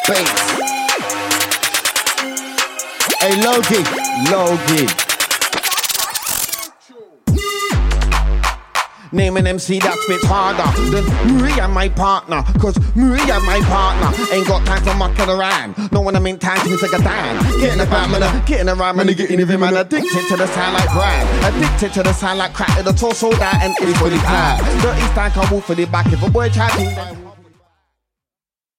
bass. Hey, Logie, Logie. Name an MC that spits harder than Maria, my partner. Cause Maria, my partner, ain't got time for mucking around. No one I'm in time, things like a dime. Getting about, man, getting around, man, getting even, man. Addicted to the sound like Brian. Addicted to the sound like crack. The torso that and it's fully packed. Dirty stank, I walk for the back. If a boy chatting,